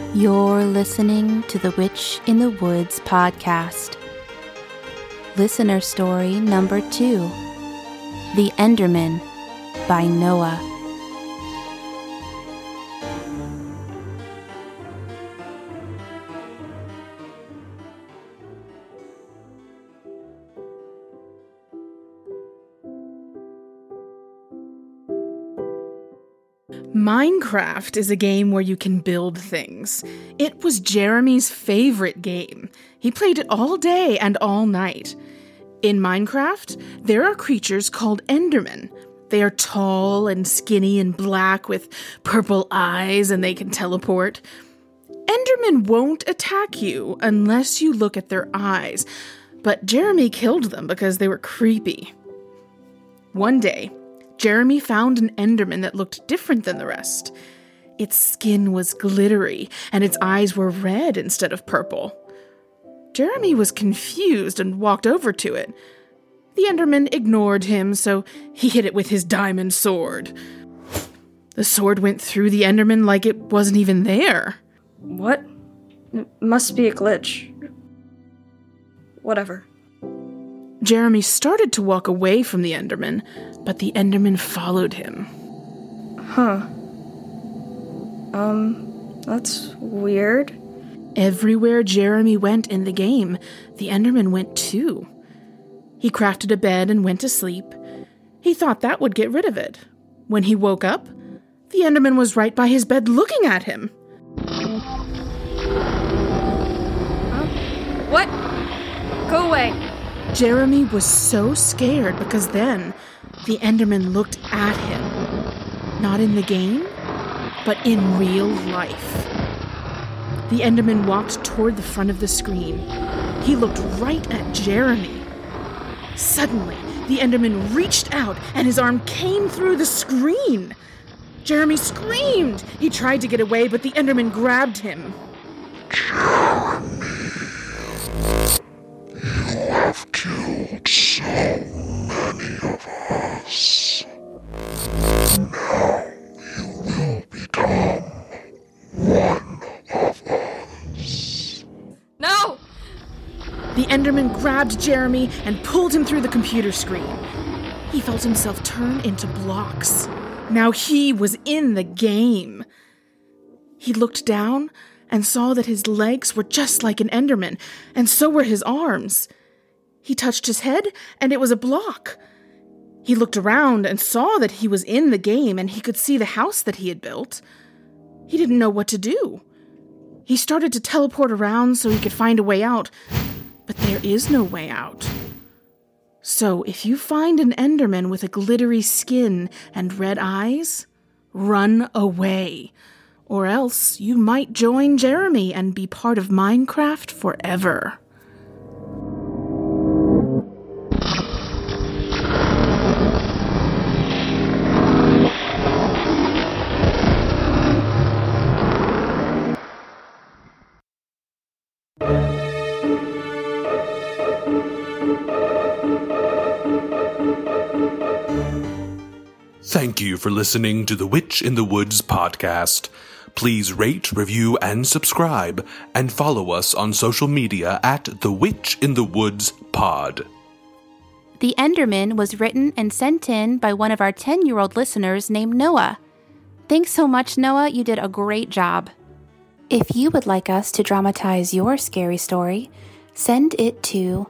You're listening to the Witch in the Woods podcast. Listener story number 2, The Enderman by Noah. Minecraft is a game where you can build things. It was Jeremy's favorite game. He played it all day and all night. In Minecraft, there are creatures called Endermen. They are tall and skinny and black with purple eyes, and they can teleport. Endermen won't attack you unless you look at their eyes, but Jeremy killed them because they were creepy. One day, Jeremy found an Enderman that looked different than the rest. Its skin was glittery, and its eyes were red instead of purple. Jeremy was confused and walked over to it. The Enderman ignored him, so he hit it with his diamond sword. The sword went through the Enderman like it wasn't even there. What? It must be a glitch. Whatever. Jeremy started to walk away from the Enderman, but the Enderman followed him. That's weird. Everywhere Jeremy went in the game, the Enderman went too. He crafted a bed and went to sleep. He thought that would get rid of it. When he woke up, the Enderman was right by his bed looking at him. What? Go away. Jeremy was so scared because then the Enderman looked at him. Not in the game, but in real life. The Enderman walked toward the front of the screen. He looked right at Jeremy. Suddenly, the Enderman reached out and his arm came through the screen. Jeremy screamed. He tried to get away, but the Enderman grabbed him. You have killed so many of us. Now you will become one of us. No! The Enderman grabbed Jeremy and pulled him through the computer screen. He felt himself turn into blocks. Now he was in the game. He looked down and saw that his legs were just like an Enderman, and so were his arms. He touched his head, and it was a block. He looked around and saw that he was in the game, and he could see the house that he had built. He didn't know what to do. He started to teleport around so he could find a way out, but there is no way out. So if you find an Enderman with a glittery skin and red eyes, run away. Or else you might join Jeremy and be part of Minecraft forever. Thank you for listening to the Witch in the Woods podcast. Please rate, review, and subscribe, and follow us on social media at The Witch in the Woods Pod. The Enderman was written and sent in by one of our 10-year-old listeners named Noah. Thanks so much, Noah. You did a great job. If you would like us to dramatize your scary story, send it to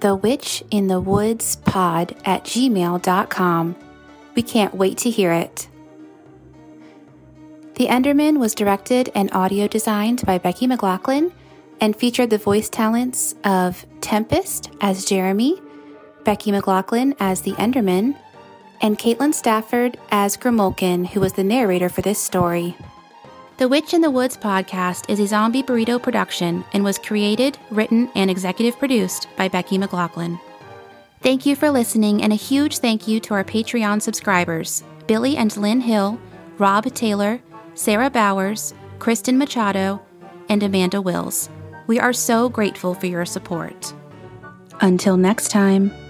thewitchinthewoodspod@gmail.com. We can't wait to hear it. The Enderman was directed and audio designed by Becky McLaughlin and featured the voice talents of Tempest as Jeremy, Becky McLaughlin as the Enderman, and Caitlin Stafford as Grimulkin, who was the narrator for this story. The Witch in the Woods podcast is a Zombie Burrito production and was created, written, and executive produced by Becky McLaughlin. Thank you for listening, and a huge thank you to our Patreon subscribers, Billy and Lynn Hill, Rob Taylor, Sarah Bowers, Kristen Machado, and Amanda Wills. We are so grateful for your support. Until next time.